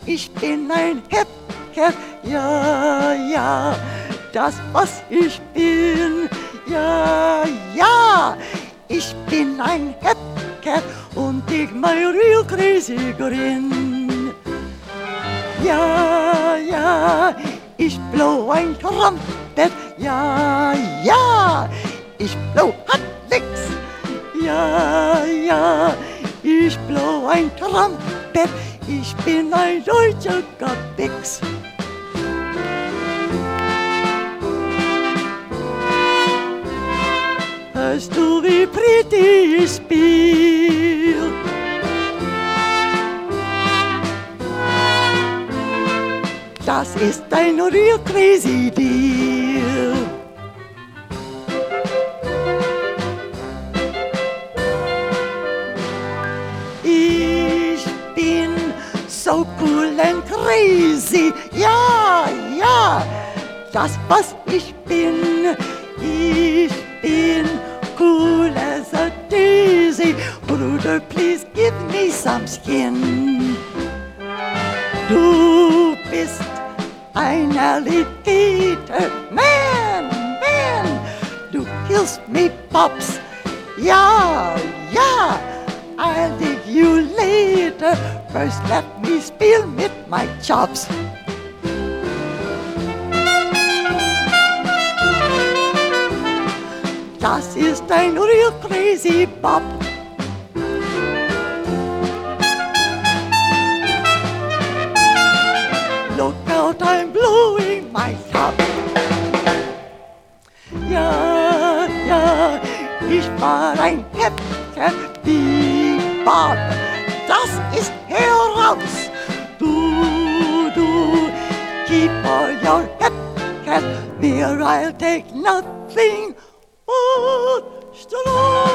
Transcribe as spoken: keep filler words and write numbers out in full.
ich bin ein Hepcat, ja, ja, das, was ich bin, ja, ja, ich bin ein Hepcat und ich mein real crazy grin. Ja, ja, ich blow ein Trumpet, ja, ja, ich blow hat nix. Ja, ja, ich blow ein Trumpet, ich bin ein deutscher Gabix. Hörst du, wie pretty ich spiel? Das ist ein real crazy deal. Ich bin so cool and crazy, ja, ja, das, was ich bin, ich bin cool as a daisy. Bruder, please give me some skin. Du bist ein Alligator, man, man, du killst me, Pops, ja, ja, I'll dig you later. First let me spiel mit my chops. Das ist ein real crazy Bop. Look out, I'm blowing my top. Ja, ja, ich war ein Hepcat, Bebop. Das ist heraus. Du, du, keep all your Hepcat, mir I'll take nothing but straw.